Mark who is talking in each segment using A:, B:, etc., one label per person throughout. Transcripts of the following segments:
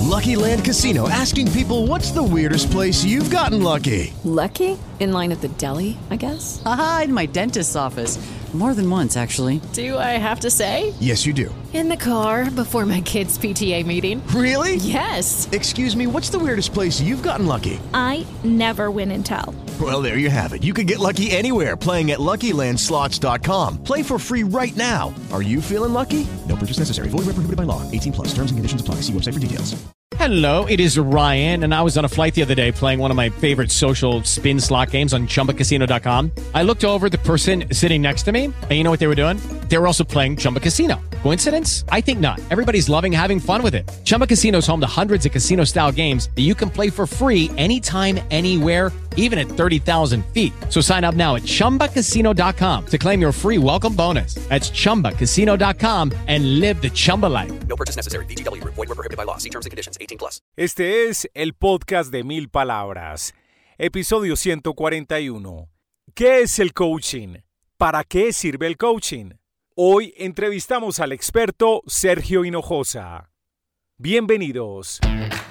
A: Lucky Land Casino, asking people, what's the weirdest place you've gotten lucky?
B: Lucky? In line at the deli, I guess?
C: Aha, in my dentist's office. More than once, actually.
B: Do I have to say?
A: Yes, you do.
B: In the car before my kids' PTA meeting.
A: Really?
B: Yes.
A: Excuse me, what's the weirdest place you've gotten lucky?
D: I never win and tell.
A: Well, there you have it. You can get lucky anywhere, playing at LuckyLandSlots.com. Play for free right now. Are you feeling lucky? No purchase necessary. Void where prohibited by law. 18 plus. Terms and conditions apply. See website for details.
E: Hello, it is Ryan, and I was on a flight the other day playing one of my favorite social spin slot games on ChumbaCasino.com. I looked over at the person sitting next to me, and you know what they were doing? They were also playing Chumba Casino. Coincidence? I think not. Everybody's loving having fun with it. Chumba Casino is home to hundreds of casino-style games that you can play for free anytime, anywhere, even at 30,000 feet. So sign up now at ChumbaCasino.com to claim your free welcome bonus. That's ChumbaCasino.com and live the Chumba life.
F: No purchase necessary. VGW. Void where prohibited by law. See terms and conditions. 18 plus.
G: Este es el podcast de 1000 palabras. Episodio 141. ¿Qué es el coaching? ¿Para qué sirve el coaching? Hoy entrevistamos al experto Sergio Hinojosa. Bienvenidos.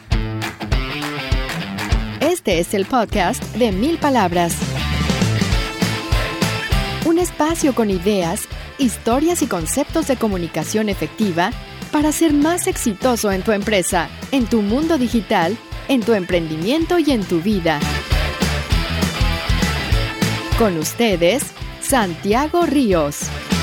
H: Este es el podcast de 1000 palabras. Un espacio con ideas, historias y conceptos de comunicación efectiva para ser más exitoso en tu empresa, en tu mundo digital, en tu emprendimiento y en tu vida. Con ustedes, Santiago Ríos.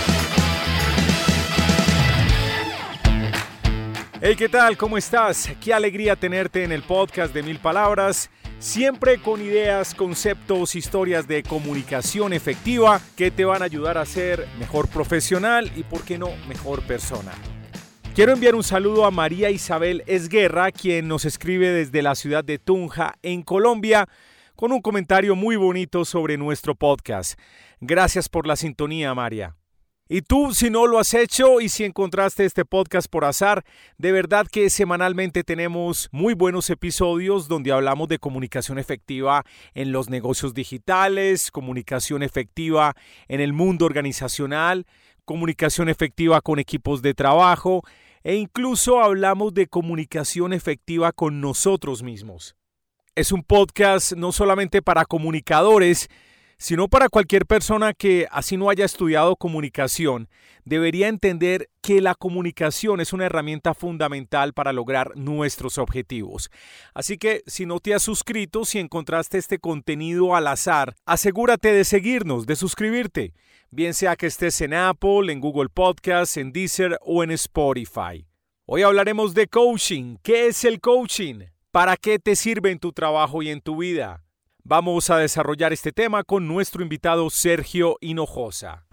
G: Hey, ¿qué tal? ¿Cómo estás? Qué alegría tenerte en el podcast de 1000 palabras. Siempre con ideas, conceptos, historias de comunicación efectiva que te van a ayudar a ser mejor profesional y, ¿por qué no, mejor persona? Quiero enviar un saludo a María Isabel Esguerra, quien nos escribe desde la ciudad de Tunja, en Colombia, con un comentario muy bonito sobre nuestro podcast. Gracias por la sintonía, María. Y tú, si no lo has hecho y si encontraste este podcast por azar, de verdad que semanalmente tenemos muy buenos episodios donde hablamos de comunicación efectiva en los negocios digitales, comunicación efectiva en el mundo organizacional, comunicación efectiva con equipos de trabajo e incluso hablamos de comunicación efectiva con nosotros mismos. Es un podcast no solamente para comunicadores, sino para cualquier persona que así no haya estudiado comunicación, debería entender que la comunicación es una herramienta fundamental para lograr nuestros objetivos. Así que si no te has suscrito, si encontraste este contenido al azar, asegúrate de seguirnos, de suscribirte, bien sea que estés en Apple, en Google Podcasts, en Deezer o en Spotify. Hoy hablaremos de coaching. ¿Qué es el coaching? ¿Para qué te sirve en tu trabajo y en tu vida? Vamos a desarrollar este tema con nuestro invitado Sergio Hinojosa.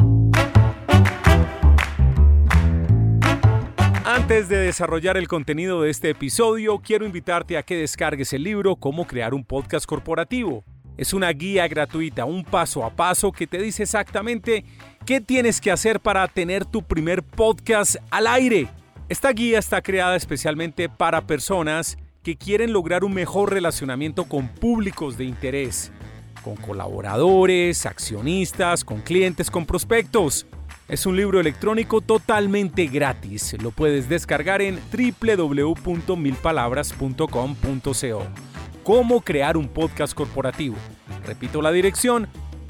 G: Antes de desarrollar el contenido de este episodio, quiero invitarte a que descargues el libro Cómo crear un podcast corporativo. Es una guía gratuita, un paso a paso que te dice exactamente qué tienes que hacer para tener tu primer podcast al aire. Esta guía está creada especialmente para personas que quieren lograr un mejor relacionamiento con públicos de interés, con colaboradores, accionistas, con clientes, con prospectos. Es un libro electrónico totalmente gratis. Lo puedes descargar en www.milpalabras.com.co. ¿Cómo crear un podcast corporativo? Repito la dirección,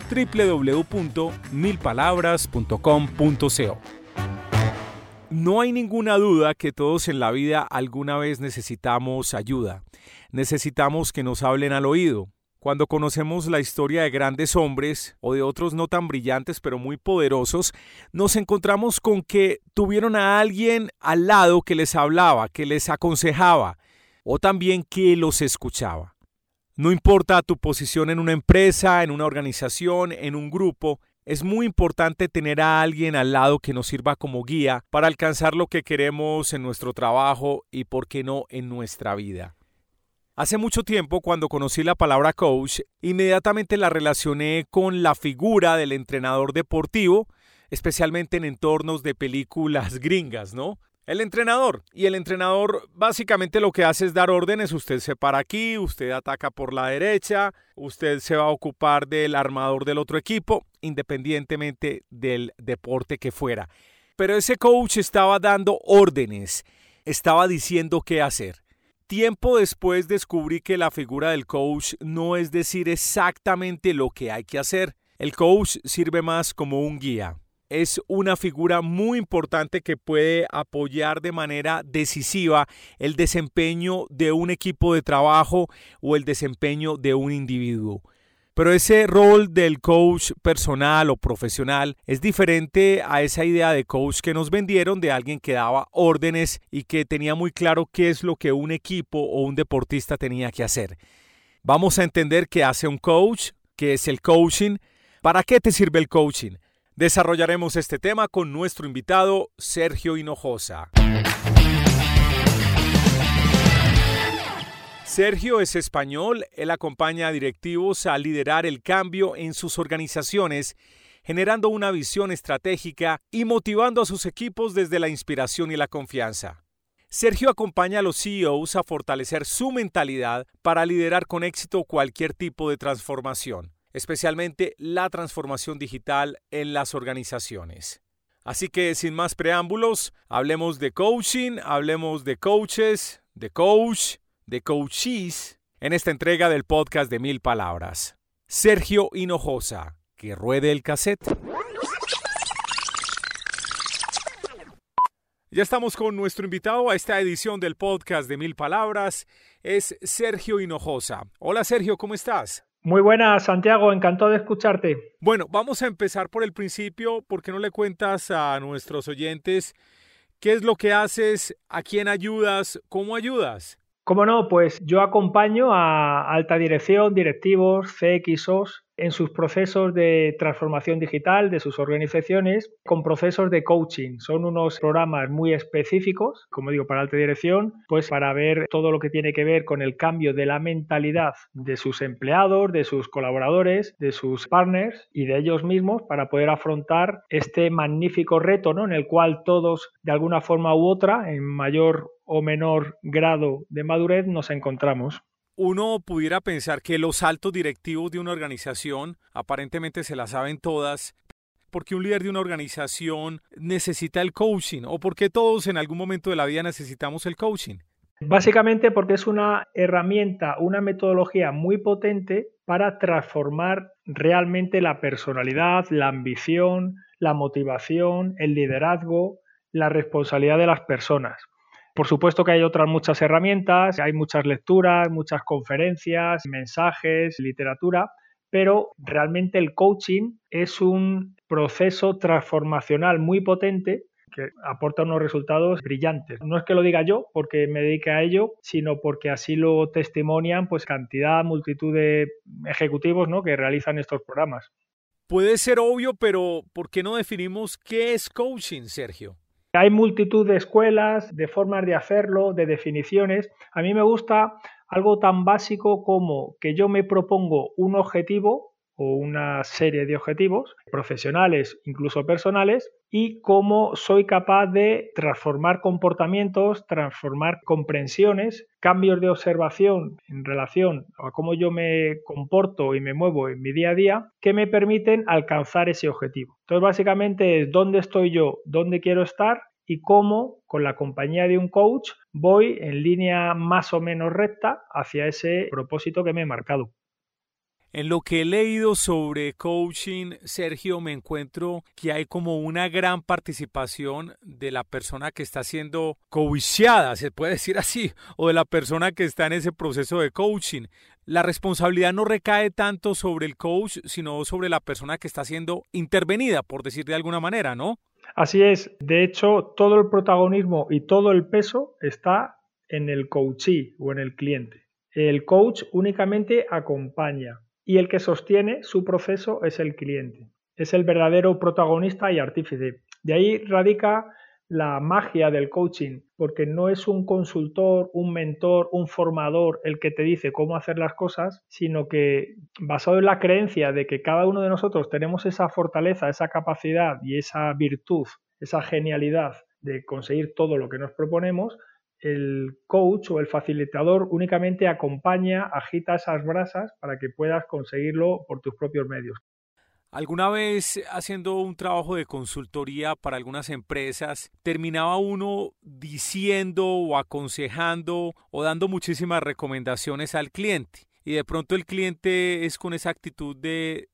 G: www.milpalabras.com.co. No hay ninguna duda que todos en la vida alguna vez necesitamos ayuda. Necesitamos que nos hablen al oído. Cuando conocemos la historia de grandes hombres o de otros no tan brillantes pero muy poderosos, nos encontramos con que tuvieron a alguien al lado que les hablaba, que les aconsejaba o también que los escuchaba. No importa tu posición en una empresa, en una organización, en un grupo, es muy importante tener a alguien al lado que nos sirva como guía para alcanzar lo que queremos en nuestro trabajo y, por qué no, en nuestra vida. Hace mucho tiempo, cuando conocí la palabra coach, inmediatamente la relacioné con la figura del entrenador deportivo, especialmente en entornos de películas gringas, ¿no? El entrenador. Y el entrenador básicamente lo que hace es dar órdenes. Usted se para aquí, usted ataca por la derecha, usted se va a ocupar del armador del otro equipo, independientemente del deporte que fuera. Pero ese coach estaba dando órdenes, estaba diciendo qué hacer. Tiempo después descubrí que la figura del coach no es decir exactamente lo que hay que hacer. El coach sirve más como un guía. Es una figura muy importante que puede apoyar de manera decisiva el desempeño de un equipo de trabajo o el desempeño de un individuo. Pero ese rol del coach personal o profesional es diferente a esa idea de coach que nos vendieron de alguien que daba órdenes y que tenía muy claro qué es lo que un equipo o un deportista tenía que hacer. Vamos a entender qué hace un coach, qué es el coaching, para qué te sirve el coaching. Desarrollaremos este tema con nuestro invitado Sergio Hinojosa. Sergio es español, él acompaña a directivos a liderar el cambio en sus organizaciones, generando una visión estratégica y motivando a sus equipos desde la inspiración y la confianza. Sergio acompaña a los CEOs a fortalecer su mentalidad para liderar con éxito cualquier tipo de transformación, especialmente la transformación digital en las organizaciones. Así que sin más preámbulos, hablemos de coaching, hablemos de coaches, de coach, de coaches, en esta entrega del podcast de 1000 palabras. Sergio Hinojosa, que ruede el cassette. Ya estamos con nuestro invitado a esta edición del podcast de 1000 palabras, es Sergio Hinojosa. Hola Sergio, ¿cómo estás?
I: Muy buenas, Santiago, encantado de escucharte.
G: Bueno, vamos a empezar por el principio. ¿Por qué no le cuentas a nuestros oyentes qué es lo que haces, a quién ayudas, cómo ayudas?
I: Cómo no, pues yo acompaño a alta dirección, directivos, CXOs en sus procesos de transformación digital de sus organizaciones con procesos de coaching. Son unos programas muy específicos, como digo, para alta dirección, pues para ver todo lo que tiene que ver con el cambio de la mentalidad de sus empleados, de sus colaboradores, de sus partners y de ellos mismos para poder afrontar este magnífico reto, ¿no? En el cual todos, de alguna forma u otra, en mayor o menor grado de madurez, nos encontramos.
G: Uno pudiera pensar que los altos directivos de una organización aparentemente se las saben todas. ¿Por qué un líder de una organización necesita el coaching? ¿O por qué todos en algún momento de la vida necesitamos el coaching?
I: Básicamente porque es una herramienta, una metodología muy potente para transformar realmente la personalidad, la ambición, la motivación, el liderazgo, la responsabilidad de las personas. Por supuesto que hay otras muchas herramientas, hay muchas lecturas, muchas conferencias, mensajes, literatura, pero realmente el coaching es un proceso transformacional muy potente que aporta unos resultados brillantes. No es que lo diga yo porque me dedique a ello, sino porque así lo testimonian pues multitud de ejecutivos, ¿no?, que realizan estos programas.
G: Puede ser obvio, pero ¿por qué no definimos qué es coaching, Sergio?
I: Hay multitud de escuelas, de formas de hacerlo, de definiciones. A mí me gusta algo tan básico como que yo me propongo un objetivo o una serie de objetivos profesionales, incluso personales, y cómo soy capaz de transformar comportamientos, transformar comprensiones, cambios de observación en relación a cómo yo me comporto y me muevo en mi día a día, que me permiten alcanzar ese objetivo. Entonces, básicamente es dónde estoy yo, dónde quiero estar y cómo, con la compañía de un coach, voy en línea más o menos recta hacia ese propósito que me he marcado.
G: En lo que he leído sobre coaching, Sergio, me encuentro que hay como una gran participación de la persona que está siendo coacheada, se puede decir así, o de la persona que está en ese proceso de coaching. La responsabilidad no recae tanto sobre el coach, sino sobre la persona que está siendo intervenida, por decir de alguna manera, ¿no?
I: Así es. De hecho, todo el protagonismo y todo el peso está en el coachee o en el cliente. El coach únicamente acompaña. Y el que sostiene su proceso es el cliente. Es el verdadero protagonista y artífice. De ahí radica la magia del coaching, porque no es un consultor, un mentor, un formador el que te dice cómo hacer las cosas, sino que basado en la creencia de que cada uno de nosotros tenemos esa fortaleza, esa capacidad y esa virtud, esa genialidad de conseguir todo lo que nos proponemos, el coach o el facilitador únicamente acompaña, agita esas brasas para que puedas conseguirlo por tus propios medios.
G: ¿Alguna vez haciendo un trabajo de consultoría para algunas empresas, terminaba uno diciendo o aconsejando o dando muchísimas recomendaciones al cliente? Y de pronto el cliente es con esa actitud de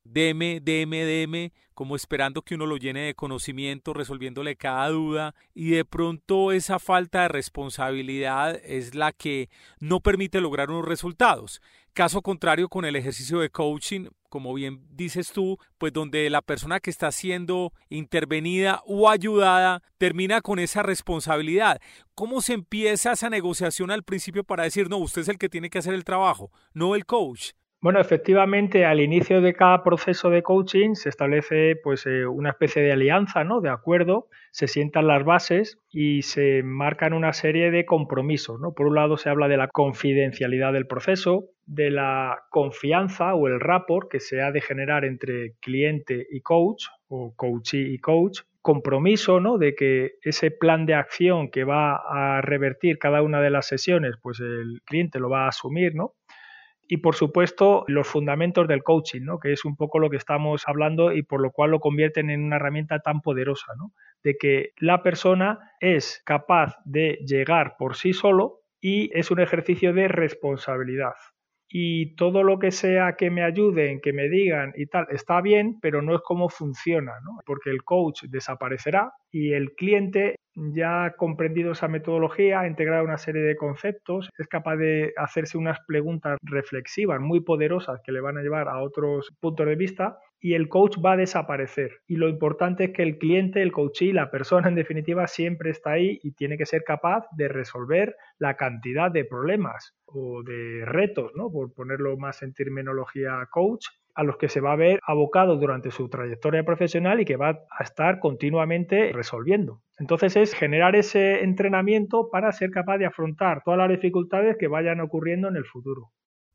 G: deme, como esperando que uno lo llene de conocimiento, resolviéndole cada duda, y de pronto esa falta de responsabilidad es la que no permite lograr unos resultados. Caso contrario con el ejercicio de coaching, como bien dices tú, pues donde la persona que está siendo intervenida o ayudada termina con esa responsabilidad. ¿Cómo se empieza esa negociación al principio para decir, no, usted es el que tiene que hacer el trabajo, no el coach?
I: Bueno, efectivamente, al inicio de cada proceso de coaching se establece una especie de alianza, ¿no? De acuerdo, se sientan las bases y se marcan una serie de compromisos, ¿no? Por un lado se habla de la confidencialidad del proceso, de la confianza o el rapport que se ha de generar entre cliente y coach o coachee y coach, compromiso, ¿no? De que ese plan de acción que va a revertir cada una de las sesiones, pues el cliente lo va a asumir, ¿no? Y, por supuesto, los fundamentos del coaching, ¿no? Que es un poco lo que estamos hablando y por lo cual lo convierten en una herramienta tan poderosa, ¿no? De que la persona es capaz de llegar por sí solo y es un ejercicio de responsabilidad. Y todo lo que sea que me ayuden, que me digan y tal, está bien, pero no es cómo funciona, ¿no? Porque el coach desaparecerá y el cliente ya ha comprendido esa metodología, ha integrado una serie de conceptos, es capaz de hacerse unas preguntas reflexivas muy poderosas que le van a llevar a otros puntos de vista y el coach va a desaparecer. Y lo importante es que el cliente, el coachee, la persona en definitiva siempre está ahí y tiene que ser capaz de resolver la cantidad de problemas o de retos, ¿no? Por ponerlo más en terminología coach, a los que se va a ver abocado durante su trayectoria profesional y que va a estar continuamente resolviendo. Entonces es generar ese entrenamiento para ser capaz de afrontar todas las dificultades que vayan ocurriendo en el futuro.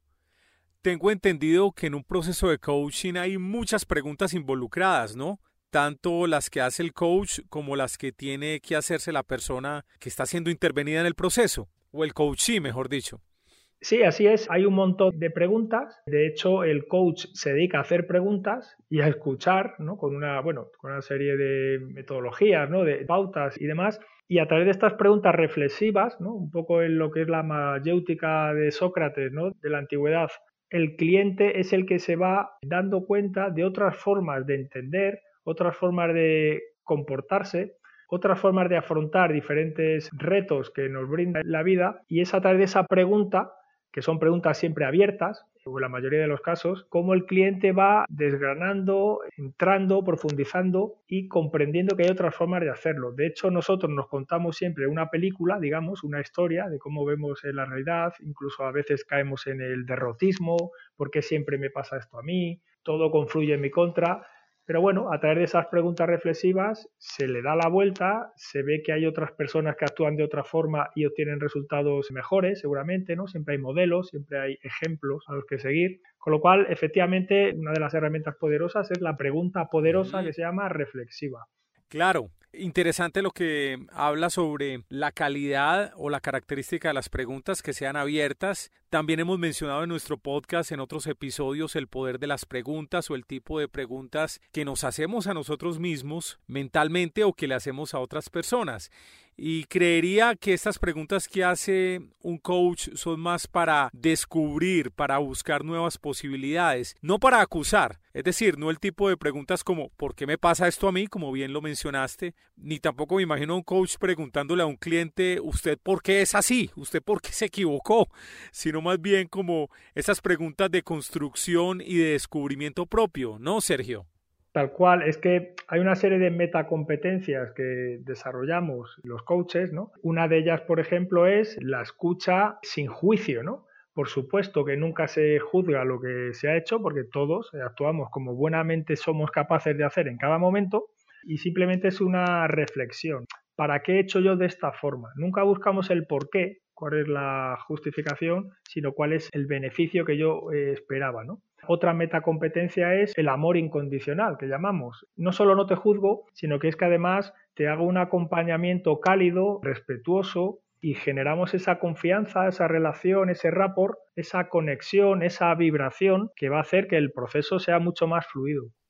G: Tengo entendido que en un proceso de coaching hay muchas preguntas involucradas, ¿no? Tanto las que hace el coach como las que tiene que hacerse la persona que está siendo intervenida en el proceso, o el coachee, mejor dicho.
I: Sí, así es. Hay un montón de preguntas. De hecho, el coach se dedica a hacer preguntas y a escuchar, ¿no? Con una serie de metodologías, ¿no? De pautas y demás. Y a través de estas preguntas reflexivas, ¿no? Un poco en lo que es la mayéutica de Sócrates, ¿no? De la antigüedad, el cliente es el que se va dando cuenta de otras formas de entender, otras formas de comportarse, otras formas de afrontar diferentes retos que nos brinda la vida, y es a través de esa pregunta, que son preguntas siempre abiertas, o en la mayoría de los casos, cómo el cliente va desgranando, entrando, profundizando y comprendiendo que hay otras formas de hacerlo. De hecho, nosotros nos contamos siempre una película, digamos, una historia de cómo vemos la realidad, incluso a veces caemos en el derrotismo, ¿por qué siempre me pasa esto a mí? Todo confluye en mi contra. Pero bueno, a través de esas preguntas reflexivas se le da la vuelta, se ve que hay otras personas que actúan de otra forma y obtienen resultados mejores, seguramente, ¿no? Siempre hay modelos, siempre hay ejemplos a los que seguir. Con lo cual, efectivamente, una de las herramientas poderosas es la pregunta poderosa que se llama reflexiva.
G: Claro, interesante lo que habla sobre la calidad o la característica de las preguntas que sean abiertas. También hemos mencionado en nuestro podcast en otros episodios el poder de las preguntas o el tipo de preguntas que nos hacemos a nosotros mismos mentalmente o que le hacemos a otras personas. Y creería que estas preguntas que hace un coach son más para descubrir, para buscar nuevas posibilidades, no para acusar. Es decir, no el tipo de preguntas como ¿por qué me pasa esto a mí? Como bien lo mencionaste, ni tampoco me imagino a un coach preguntándole a un cliente ¿usted por qué es así? ¿Usted por qué se equivocó? Sino más bien como esas preguntas de construcción y de descubrimiento propio, ¿no, Sergio?
I: Tal cual, es que hay una serie de metacompetencias que desarrollamos los coaches, ¿no? Una de ellas, por ejemplo, es la escucha sin juicio, ¿no? Por supuesto que nunca se juzga lo que se ha hecho porque todos actuamos como buenamente somos capaces de hacer en cada momento y simplemente es una reflexión. ¿Para qué he hecho yo de esta forma? Nunca buscamos el por qué, cuál es la justificación, sino cuál es el beneficio que yo esperaba, ¿no? Otra metacompetencia es el amor incondicional, que llamamos. No solo no te juzgo, sino que es que además te hago un acompañamiento cálido, respetuoso, y generamos esa confianza, esa relación, ese rapport, esa conexión, esa vibración que va a hacer que el proceso sea mucho más fluido.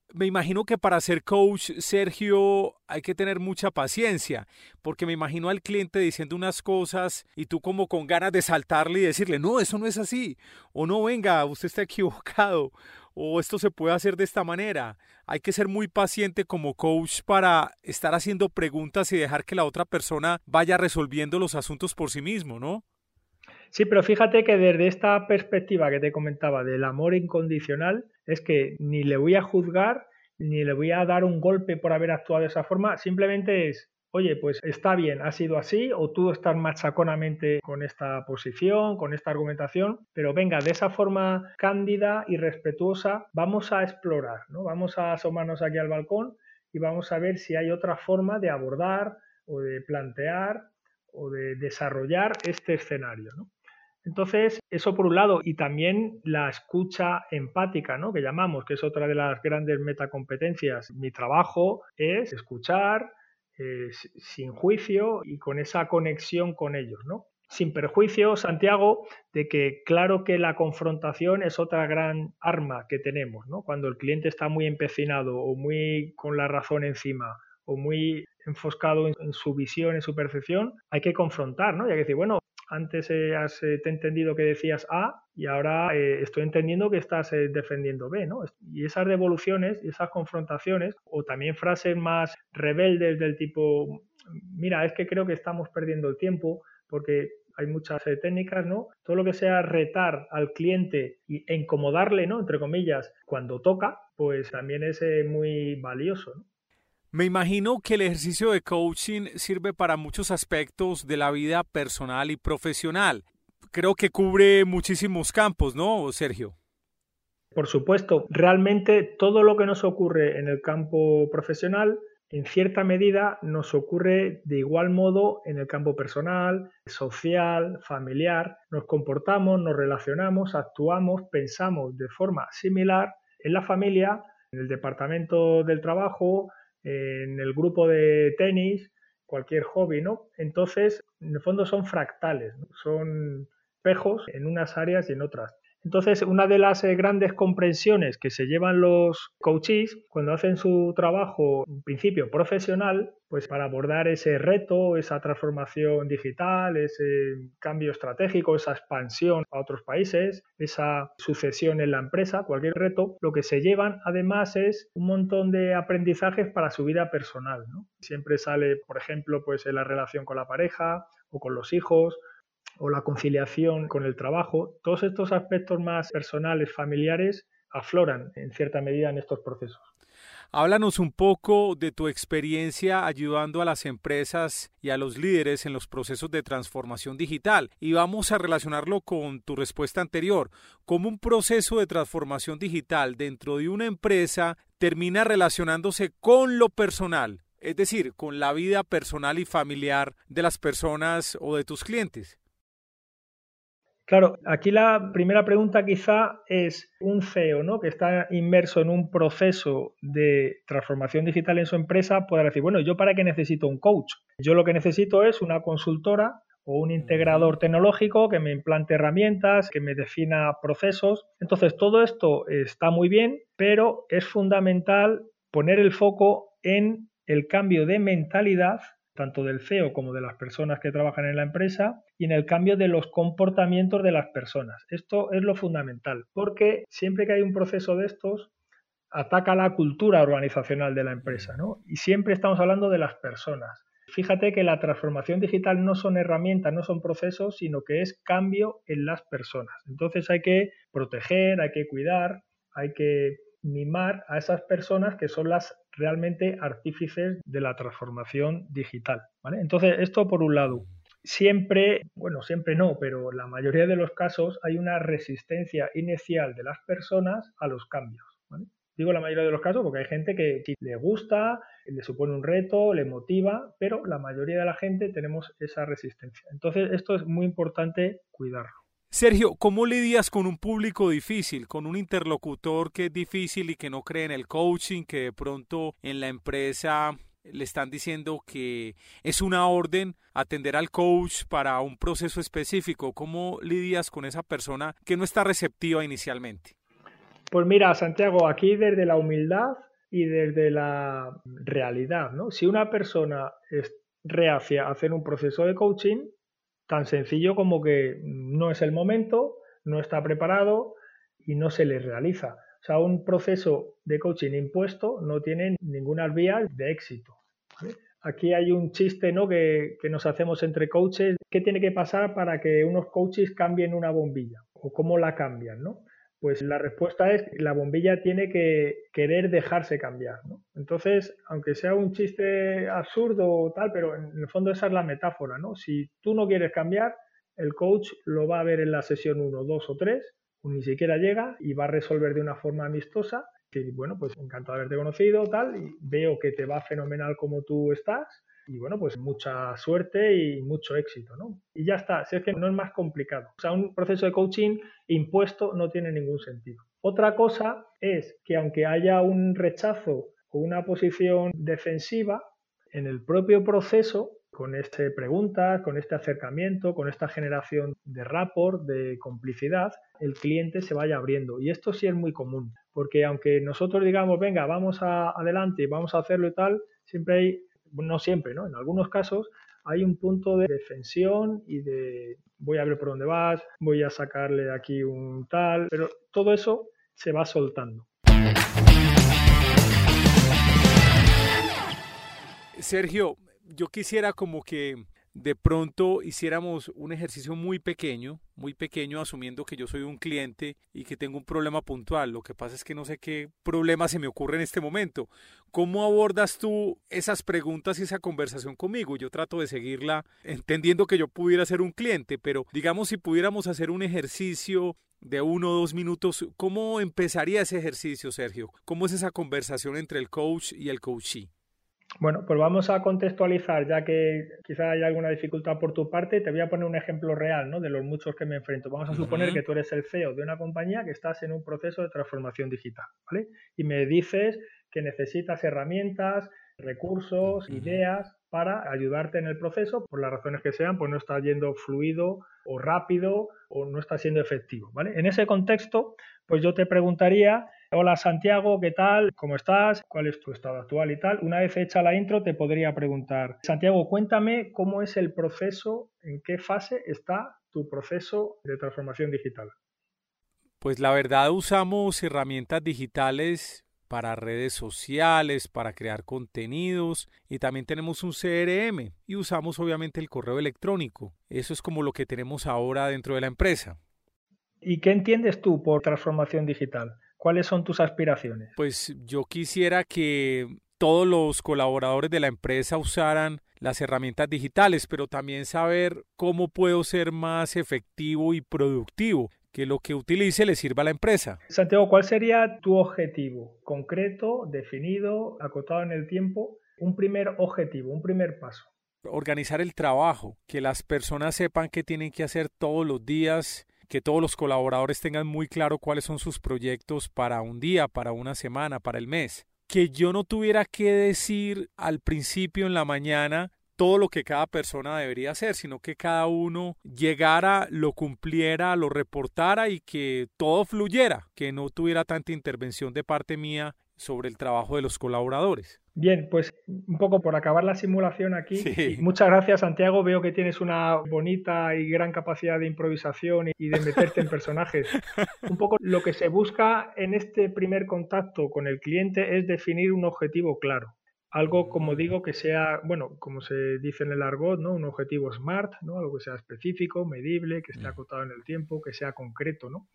G: Me imagino que para ser coach, Sergio, hay que tener mucha paciencia, porque me imagino al cliente diciendo unas cosas y tú como con ganas de saltarle y decirle, no, eso no es así, o no, venga, usted está equivocado, o esto se puede hacer de esta manera. Hay que ser muy paciente como coach para estar haciendo preguntas y dejar que la otra persona vaya resolviendo los asuntos por sí mismo, ¿no?
I: Sí, pero fíjate que desde esta perspectiva que te comentaba del amor incondicional, es que ni le voy a juzgar, ni le voy a dar un golpe por haber actuado de esa forma, simplemente es, oye, pues está bien, ha sido así, o tú estás machaconamente con esta posición, con esta argumentación, pero venga, de esa forma cándida y respetuosa, vamos a explorar, ¿no? Vamos a asomarnos aquí al balcón y vamos a ver si hay otra forma de abordar o de plantear o de desarrollar este escenario, ¿no? Entonces, eso por un lado, y también la escucha empática, ¿no? Que llamamos, que es otra de las grandes metacompetencias. Mi trabajo es escuchar sin juicio y con esa conexión con ellos, ¿no? Sin perjuicio, Santiago, de que claro que la confrontación es otra gran arma que tenemos, ¿no? Cuando el cliente está muy empecinado o muy con la razón encima o muy enfoscado en su visión, en su percepción, hay que confrontar, ¿no? Y hay que decir, bueno, antes te he entendido que decías A y ahora estoy entendiendo que estás defendiendo B, ¿no? Y esas devoluciones y esas confrontaciones, o también frases más rebeldes del tipo, mira, es que creo que estamos perdiendo el tiempo porque hay muchas técnicas, ¿no? Todo lo que sea retar al cliente e incomodarle, ¿no? Entre comillas, cuando toca, pues también es muy valioso, ¿no?
G: Me imagino que el ejercicio de coaching sirve para muchos aspectos de la vida personal y profesional. Creo que cubre muchísimos campos, ¿no, Sergio?
I: Por supuesto, realmente todo lo que nos ocurre en el campo profesional, en cierta medida, nos ocurre de igual modo en el campo personal, social, familiar. Nos comportamos, nos relacionamos, actuamos, pensamos de forma similar en la familia, en el departamento del trabajo, en el grupo de tenis, cualquier hobby, ¿no? Entonces, en el fondo son fractales, ¿no? Son espejos en unas áreas y en otras. Entonces, una de las grandes comprensiones que se llevan los coaches cuando hacen su trabajo, en principio profesional, pues para abordar ese reto, esa transformación digital, ese cambio estratégico, esa expansión a otros países, esa sucesión en la empresa, cualquier reto, lo que se llevan además es un montón de aprendizajes para su vida personal, ¿no? Siempre sale, por ejemplo, pues en la relación con la pareja o con los hijos, o la conciliación con el trabajo. Todos estos aspectos más personales, familiares, afloran en cierta medida en estos procesos.
G: Háblanos un poco de tu experiencia ayudando a las empresas y a los líderes en los procesos de transformación digital. Y vamos a relacionarlo con tu respuesta anterior. ¿Cómo un proceso de transformación digital dentro de una empresa termina relacionándose con lo personal? Es decir, con la vida personal y familiar de las personas o de tus clientes.
I: Claro, aquí la primera pregunta quizá es un CEO, ¿no? Que está inmerso en un proceso de transformación digital en su empresa, podrá decir, bueno, ¿yo para qué necesito un coach? Yo lo que necesito es una consultora o un integrador tecnológico que me implante herramientas, que me defina procesos. Entonces, todo esto está muy bien, pero es fundamental poner el foco en el cambio de mentalidad tanto del CEO como de las personas que trabajan en la empresa y en el cambio de los comportamientos de las personas. Esto es lo fundamental, porque siempre que hay un proceso de estos, ataca la cultura organizacional de la empresa, ¿no? Y siempre estamos hablando de las personas. Fíjate que la transformación digital no son herramientas, no son procesos, sino que es cambio en las personas. Entonces hay que proteger, hay que cuidar, hay que mimar a esas personas que son las realmente artífices de la transformación digital, ¿vale? Entonces, esto por un lado. Siempre no, pero la mayoría de los casos hay una resistencia inicial de las personas a los cambios, ¿vale? Digo la mayoría de los casos porque hay gente que le gusta, le supone un reto, le motiva, pero la mayoría de la gente tenemos esa resistencia. Entonces, esto es muy importante cuidarlo.
G: Sergio, ¿cómo lidias con un público difícil, con un interlocutor que es difícil y que no cree en el coaching, que de pronto en la empresa le están diciendo que es una orden atender al coach para un proceso específico? ¿Cómo lidias con esa persona que no está receptiva inicialmente?
I: Pues mira, Santiago, aquí desde la humildad y desde la realidad, ¿no? Si una persona es reacia a hacer un proceso de coaching, tan sencillo como que no es el momento, no está preparado y no se le realiza. O sea, un proceso de coaching impuesto no tiene ninguna vía de éxito, ¿vale? Aquí hay un chiste, ¿no?, que nos hacemos entre coaches. ¿Qué tiene que pasar para que unos coaches cambien una bombilla? ¿O cómo la cambian, no? Pues la respuesta es que la bombilla tiene que querer dejarse cambiar, ¿no? Entonces, aunque sea un chiste absurdo o tal, pero en el fondo esa es la metáfora, ¿no? Si tú no quieres cambiar, el coach lo va a ver en la sesión 1, 2 o 3, o ni siquiera llega y va a resolver de una forma amistosa, que bueno, pues encantado de haberte conocido, tal, y veo que te va fenomenal como tú estás, y bueno, pues mucha suerte y mucho éxito, ¿no? Y ya está, si es que no es más complicado. O sea, un proceso de coaching impuesto no tiene ningún sentido. Otra cosa es que aunque haya un rechazo o una posición defensiva, en el propio proceso, con este preguntas, con este acercamiento, con esta generación de rapport, de complicidad, el cliente se vaya abriendo. Y esto sí es muy común, porque aunque nosotros digamos, venga, vamos adelante y vamos a hacerlo y tal, siempre hay, no siempre, ¿no? En algunos casos hay un punto de defensión y de voy a ver por dónde vas, voy a sacarle aquí un tal, pero todo eso se va soltando.
G: Sergio, yo quisiera como que de pronto hiciéramos un ejercicio muy pequeño, asumiendo que yo soy un cliente y que tengo un problema puntual. Lo que pasa es que no sé qué problema se me ocurre en este momento. ¿Cómo abordas tú esas preguntas y esa conversación conmigo? Yo trato de seguirla entendiendo que yo pudiera ser un cliente, pero digamos si pudiéramos hacer un ejercicio de 1 o 2 minutos, ¿cómo empezaría ese ejercicio, Sergio? ¿Cómo es esa conversación entre el coach y el coachee?
I: Bueno, pues vamos a contextualizar, ya que quizá hay alguna dificultad por tu parte. Te voy a poner un ejemplo real, ¿no?, de los muchos que me enfrento. Vamos a suponer que tú eres el CEO de una compañía que estás en un proceso de transformación digital, ¿vale? Y me dices que necesitas herramientas, recursos, ideas para ayudarte en el proceso, por las razones que sean, pues no está yendo fluido o rápido o no está siendo efectivo, ¿vale? En ese contexto, pues yo te preguntaría: hola Santiago, ¿qué tal? ¿Cómo estás? ¿Cuál es tu estado actual y tal? Una vez hecha la intro te podría preguntar: Santiago, cuéntame cómo es el proceso, en qué fase está tu proceso de transformación digital.
G: Pues la verdad usamos herramientas digitales para redes sociales, para crear contenidos y también tenemos un CRM y usamos obviamente el correo electrónico. Eso es como lo que tenemos ahora dentro de la empresa.
I: ¿Y qué entiendes tú por transformación digital? ¿Cuáles son tus aspiraciones?
G: Pues yo quisiera que todos los colaboradores de la empresa usaran las herramientas digitales, pero también saber cómo puedo ser más efectivo y productivo, que lo que utilice le sirva a la empresa.
I: Santiago, ¿cuál sería tu objetivo concreto, definido, acotado en el tiempo? Un primer objetivo, un primer paso.
G: Organizar el trabajo, que las personas sepan qué tienen que hacer todos los días, que todos los colaboradores tengan muy claro cuáles son sus proyectos para un día, para una semana, para el mes. Que yo no tuviera que decir al principio en la mañana todo lo que cada persona debería hacer, sino que cada uno llegara, lo cumpliera, lo reportara y que todo fluyera, que no tuviera tanta intervención de parte mía sobre el trabajo de los colaboradores.
I: Bien, pues un poco por acabar la simulación aquí.
G: Sí.
I: Muchas gracias, Santiago. Veo que tienes una bonita y gran capacidad de improvisación y de meterte en personajes. Un poco lo que se busca en este primer contacto con el cliente es definir un objetivo claro. Algo, como digo, que sea, bueno, como se dice en el argot, ¿no?, un objetivo SMART, ¿no?, algo que sea específico, medible, que esté acotado en el tiempo, que sea concreto, ¿no?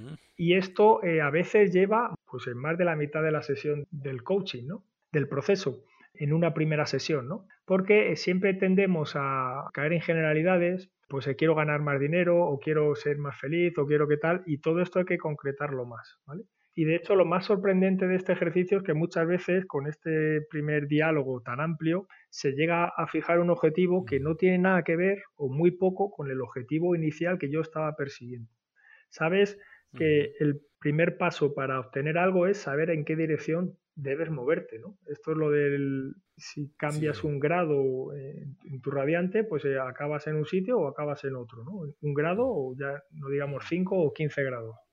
I: Y esto a veces lleva, pues, en más de la mitad de la sesión del coaching, ¿no?, del proceso, en una primera sesión, ¿no? Porque siempre tendemos a caer en generalidades, pues quiero ganar más dinero, o quiero ser más feliz, o quiero qué tal, y todo esto hay que concretarlo más, ¿vale? Y de hecho lo más sorprendente de este ejercicio es que muchas veces con este primer diálogo tan amplio se llega a fijar un objetivo que no tiene nada que ver o muy poco con el objetivo inicial que yo estaba persiguiendo. Sabes que el primer paso para obtener algo es saber en qué dirección debes moverte, ¿no? Esto es lo del si cambias un grado en tu radiante, pues acabas en un sitio o acabas en otro, ¿no? Un grado o ya no digamos 5 o 15 grados.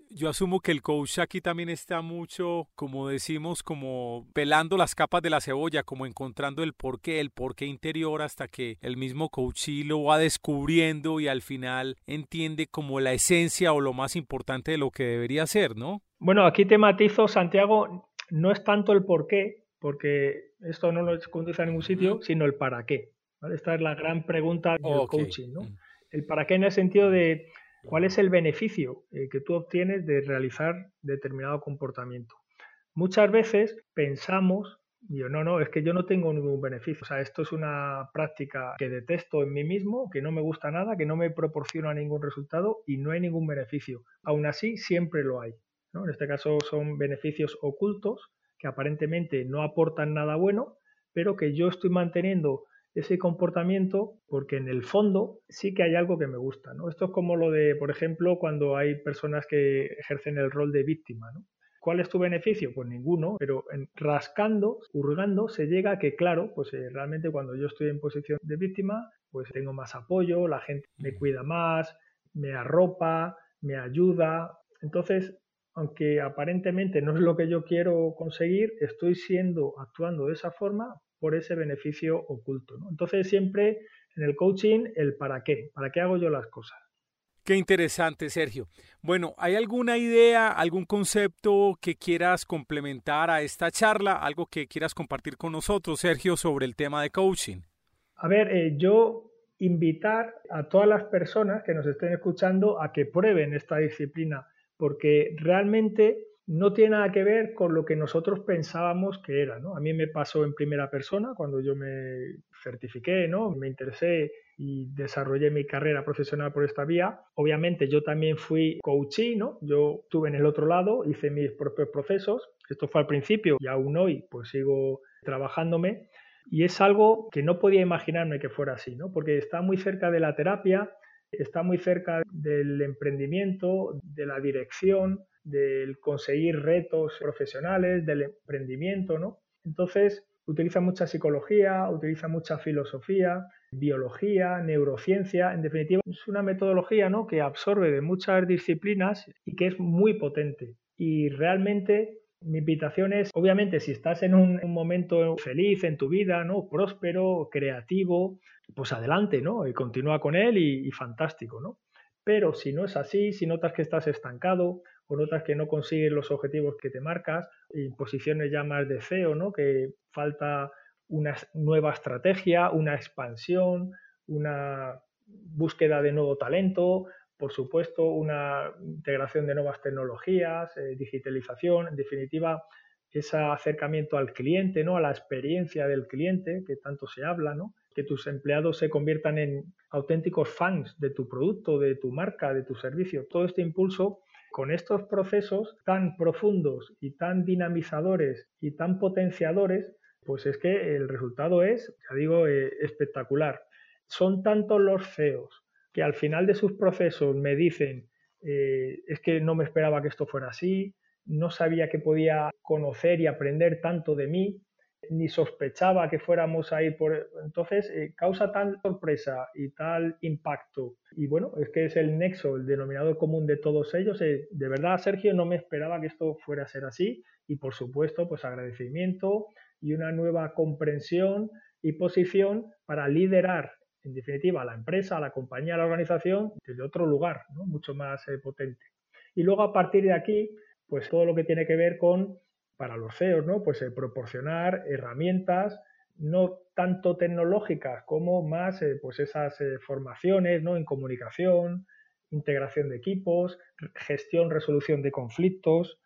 G: Yo asumo que el coach aquí también está mucho, como decimos, como pelando las capas de la cebolla, como encontrando el porqué interior, hasta que el mismo coachee lo va descubriendo y al final entiende como la esencia o lo más importante de lo que debería ser, ¿no?
I: Bueno, aquí te matizo, Santiago, no es tanto el por qué, porque esto no lo conduce a ningún sitio, sino el para qué, ¿vale? Esta es la gran pregunta del coaching, ¿no? El para qué en el sentido de cuál es el beneficio que tú obtienes de realizar determinado comportamiento. Muchas veces pensamos, no, es que yo no tengo ningún beneficio. O sea, esto es una práctica que detesto en mí mismo, que no me gusta nada, que no me proporciona ningún resultado y no hay ningún beneficio. Aún así, siempre lo hay, ¿no? En este caso son beneficios ocultos que aparentemente no aportan nada bueno, pero que yo estoy manteniendo ese comportamiento porque en el fondo sí que hay algo que me gusta, ¿no? Esto es como lo de, por ejemplo, cuando hay personas que ejercen el rol de víctima, ¿no? ¿Cuál es tu beneficio? Pues ninguno, pero rascando, hurgando, se llega a que, claro, pues realmente cuando yo estoy en posición de víctima, pues tengo más apoyo, la gente me cuida más, me arropa, me ayuda. Entonces, aunque aparentemente no es lo que yo quiero conseguir, estoy actuando de esa forma por ese beneficio oculto, ¿no? Entonces siempre en el coaching el para qué hago yo las cosas.
G: Qué interesante, Sergio. Bueno, ¿hay alguna idea, algún concepto que quieras complementar a esta charla? ¿Algo que quieras compartir con nosotros, Sergio, sobre el tema de coaching?
I: A ver, yo invitar a todas las personas que nos estén escuchando a que prueben esta disciplina, porque realmente no tiene nada que ver con lo que nosotros pensábamos que era, ¿no? A mí me pasó en primera persona cuando yo me certifiqué, ¿no? Me interesé y desarrollé mi carrera profesional por esta vía. Obviamente yo también fui coachee, ¿no? Yo estuve en el otro lado, hice mis propios procesos. Esto fue al principio y aún hoy pues sigo trabajándome. Y es algo que no podía imaginarme que fuera así, ¿no? Porque está muy cerca de la terapia, está muy cerca del emprendimiento, de la dirección, del conseguir retos profesionales, del emprendimiento, ¿no? Entonces, utiliza mucha psicología, utiliza mucha filosofía, biología, neurociencia. En definitiva, es una metodología, ¿no?, que absorbe de muchas disciplinas y que es muy potente. Y realmente mi invitación es, obviamente, si estás en un momento feliz en tu vida, ¿no?, próspero, creativo, pues adelante, ¿no?, y continúa con él y fantástico, ¿no? Pero si no es así, si notas que estás estancado o notas que no consigues los objetivos que te marcas, y posiciones ya más de CEO, ¿no?, que falta una nueva estrategia, una expansión, una búsqueda de nuevo talento, por supuesto, una integración de nuevas tecnologías, digitalización, en definitiva, ese acercamiento al cliente, ¿no?, a la experiencia del cliente, que tanto se habla, ¿no?, que tus empleados se conviertan en auténticos fans de tu producto, de tu marca, de tu servicio. Todo este impulso, con estos procesos tan profundos y tan dinamizadores y tan potenciadores, pues es que el resultado es, ya digo, espectacular. Son tantos los CEOs que al final de sus procesos me dicen es que no me esperaba que esto fuera así, no sabía que podía conocer y aprender tanto de mí, ni sospechaba que fuéramos a ir por... Entonces, causa tal sorpresa y tal impacto. Y bueno, es que es el nexo, el denominador común de todos ellos. De verdad, Sergio, no me esperaba que esto fuera a ser así. Y por supuesto, pues agradecimiento y una nueva comprensión y posición para liderar, en definitiva, a la empresa, a la compañía, a la organización, desde otro lugar, ¿no?, mucho más potente. Y luego, a partir de aquí, pues todo lo que tiene que ver con, para los CEOs, ¿no?, pues proporcionar herramientas no tanto tecnológicas como más pues esas formaciones, ¿no?, en comunicación, integración de equipos, gestión, resolución de conflictos,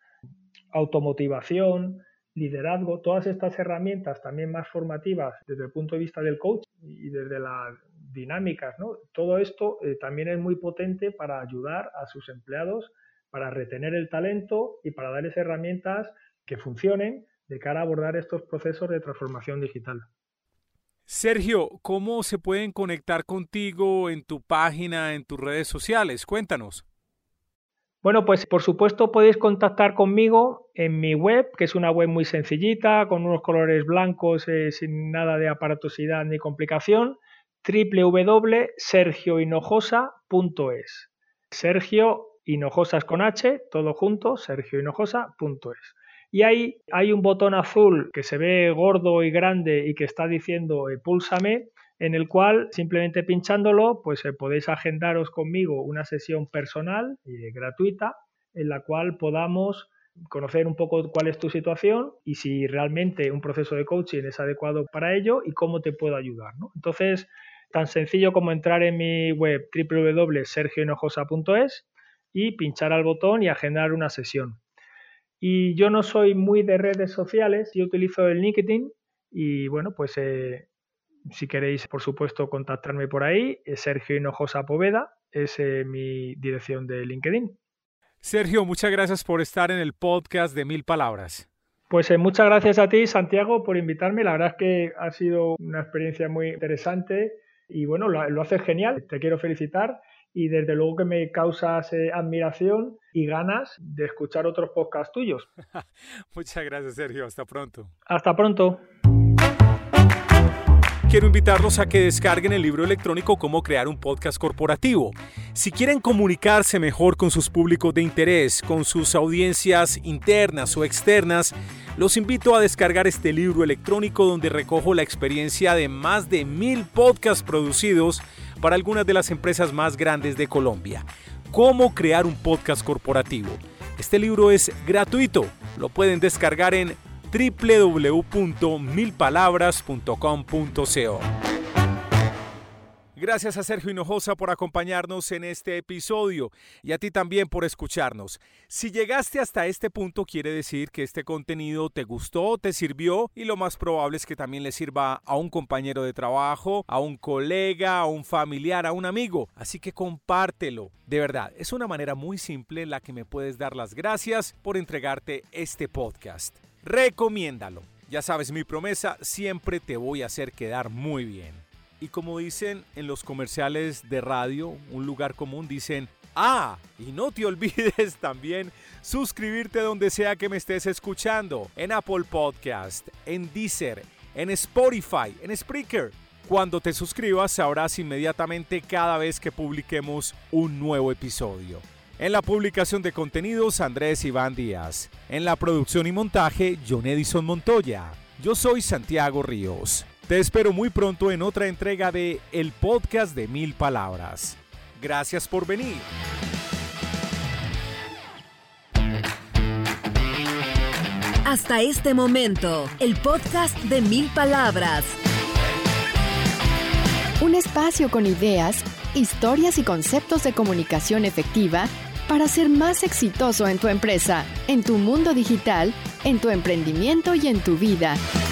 I: automotivación, liderazgo, todas estas herramientas también más formativas desde el punto de vista del coach y desde las dinámicas, ¿no? Todo esto también es muy potente para ayudar a sus empleados, para retener el talento y para darles herramientas que funcionen de cara a abordar estos procesos de transformación digital.
G: Sergio, ¿cómo se pueden conectar contigo en tu página, en tus redes sociales? Cuéntanos.
I: Bueno, pues por supuesto podéis contactar conmigo en mi web, que es una web muy sencillita, con unos colores blancos, sin nada de aparatosidad ni complicación, www.sergiohinojosa.es. Sergio Hinojosas con H, todo junto, sergiohinojosa.es. Y ahí hay un botón azul que se ve gordo y grande y que está diciendo púlsame, en el cual simplemente pinchándolo pues podéis agendaros conmigo una sesión personal y gratuita en la cual podamos conocer un poco cuál es tu situación y si realmente un proceso de coaching es adecuado para ello y cómo te puedo ayudar, ¿no? Entonces, tan sencillo como entrar en mi web www.sergiohinojosa.es y pinchar al botón y agendar una sesión. Y yo no soy muy de redes sociales, yo utilizo el LinkedIn y bueno, pues si queréis, por supuesto, contactarme por ahí, Sergio Hinojosa Poveda es mi dirección de LinkedIn.
G: Sergio, muchas gracias por estar en el podcast de 1000 Palabras.
I: Pues muchas gracias a ti, Santiago, por invitarme. La verdad es que ha sido una experiencia muy interesante y bueno, lo haces genial. Te quiero felicitar y desde luego que me causas admiración y ganas de escuchar otros podcasts tuyos.
G: Muchas gracias, Sergio. Hasta pronto.
I: Hasta pronto.
G: Quiero invitarlos a que descarguen el libro electrónico Cómo crear un podcast corporativo. Si quieren comunicarse mejor con sus públicos de interés, con sus audiencias internas o externas, los invito a descargar este libro electrónico donde recojo la experiencia de más de 1000 podcasts producidos para algunas de las empresas más grandes de Colombia. Cómo crear un podcast corporativo. Este libro es gratuito. Lo pueden descargar en www.milpalabras.com.co. Gracias a Sergio Hinojosa por acompañarnos en este episodio y a ti también por escucharnos. Si llegaste hasta este punto quiere decir que este contenido te gustó, te sirvió y lo más probable es que también le sirva a un compañero de trabajo, a un colega, a un familiar, a un amigo. Así que compártelo. De verdad, es una manera muy simple en la que me puedes dar las gracias por entregarte este podcast. Recomiéndalo. Ya sabes, mi promesa, siempre te voy a hacer quedar muy bien. Y como dicen en los comerciales de radio, un lugar común, dicen, y no te olvides también suscribirte donde sea que me estés escuchando, en Apple Podcast, en Deezer, en Spotify, en Spreaker. Cuando te suscribas sabrás inmediatamente cada vez que publiquemos un nuevo episodio. En la publicación de contenidos, Andrés Iván Díaz. En la producción y montaje, John Edison Montoya. Yo soy Santiago Ríos. Te espero muy pronto en otra entrega de El Podcast de 1000 Palabras. Gracias por venir.
J: Hasta este momento, el podcast de 1000 Palabras.
H: Un espacio con ideas, historias y conceptos de comunicación efectiva para ser más exitoso en tu empresa, en tu mundo digital, en tu emprendimiento y en tu vida.